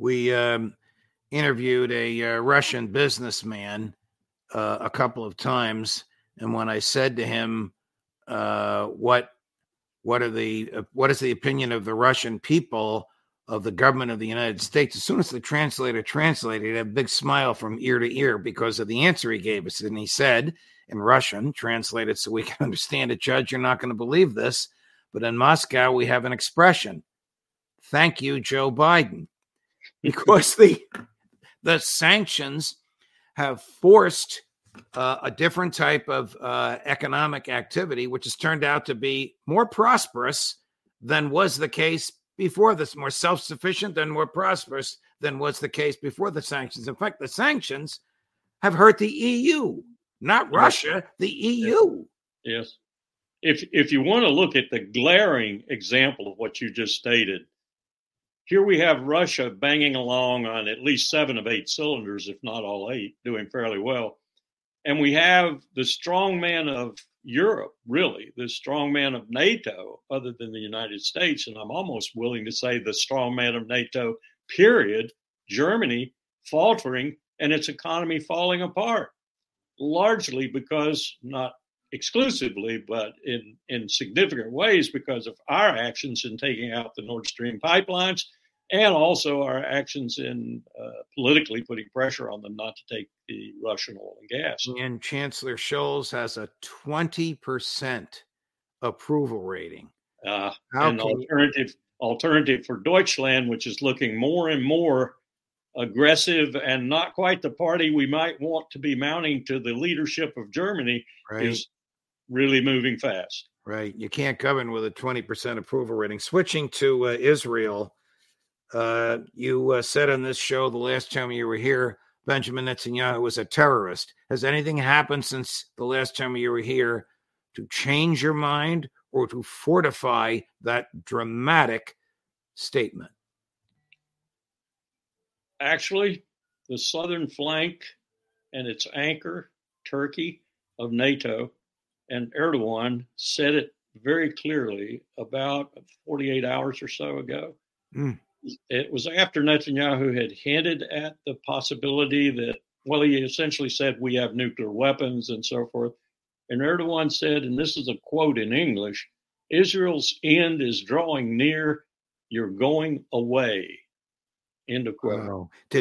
We interviewed a Russian businessman a couple of times, and when I said to him, what is the opinion of the Russian people of the government of the United States, as soon as the translator translated, he had a big smile from ear to ear because of the answer he gave us. And he said in Russian, translated so we can understand it, Judge, you're not going to believe this, but in Moscow we have an expression, thank you, Joe Biden, because the sanctions have forced a different type of economic activity, which has turned out to be more prosperous than was the case before this, more self-sufficient and more prosperous than was the case before the sanctions. In fact, the sanctions have hurt the EU, not Russia, the EU. Yes. If you want to look at the glaring example of what you just stated, here we have Russia banging along on at least 7 of 8 cylinders, if not all 8, doing fairly well. And we have the strongman of Europe, really, the strongman of NATO, other than the United States, and I'm almost willing to say the strongman of NATO, period, Germany, faltering and its economy falling apart, largely because, not exclusively, but in significant ways because of our actions in taking out the Nord Stream pipelines, and also our actions in politically putting pressure on them not to take the Russian oil and gas. And Chancellor Scholz has a 20% approval rating. An alternative for Deutschland, which is looking more and more aggressive and not quite the party we might want to be mounting to the leadership of Germany, right, is really moving fast. Right. You can't govern with a 20% approval rating. Switching to Israel, you said on this show the last time you were here, Benjamin Netanyahu was a terrorist. Has anything happened since the last time you were here to change your mind or to fortify that dramatic statement? Actually, the southern flank and its anchor, Turkey, of NATO, and Erdogan said it very clearly about 48 hours or so ago. It was after Netanyahu had hinted at the possibility that, well, he essentially said we have nuclear weapons and so forth. And Erdogan said, and this is a quote in English, Israel's end is drawing near. You're going away. End of quote. Wow.